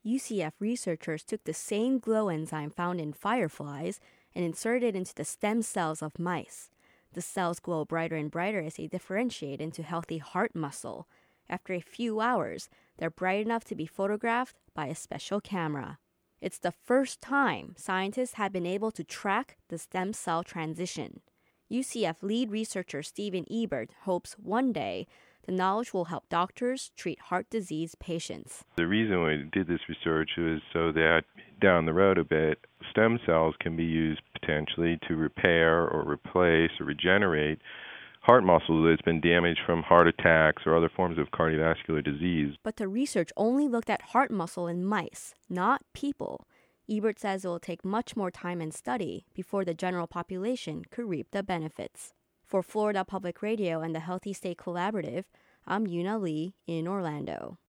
UCF researchers took the same glow enzyme found in fireflies and inserted it into the stem cells of mice. The cells glow brighter and brighter as they differentiate into healthy heart muscle. After a few hours, they're bright enough to be photographed by a special camera. It's the first time scientists have been able to track the stem cell transition. UCF lead researcher Stephen Ebert hopes one day the knowledge will help doctors treat heart disease patients. The reason we did this research is so that down the road a bit, stem cells can be used potentially to repair or replace or regenerate heart muscle that's been damaged from heart attacks or other forms of cardiovascular disease. But the research only looked at heart muscle in mice, not people. Ebert says it will take much more time and study before the general population could reap the benefits. For Florida Public Radio and the Healthy State Collaborative, I'm Yuna Lee in Orlando.